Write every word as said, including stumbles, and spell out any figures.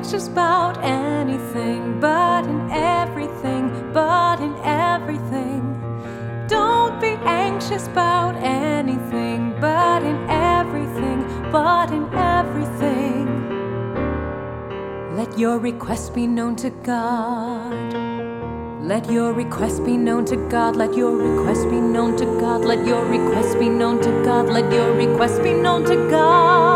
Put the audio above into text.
anxious about anything, but in everything, but in everything. Don't be anxious about anything, but in everything, but in everything. Let your request be known to God. Let your request be known to God. Let your request be known to God. Let your request be known to God. Let your request be known to God.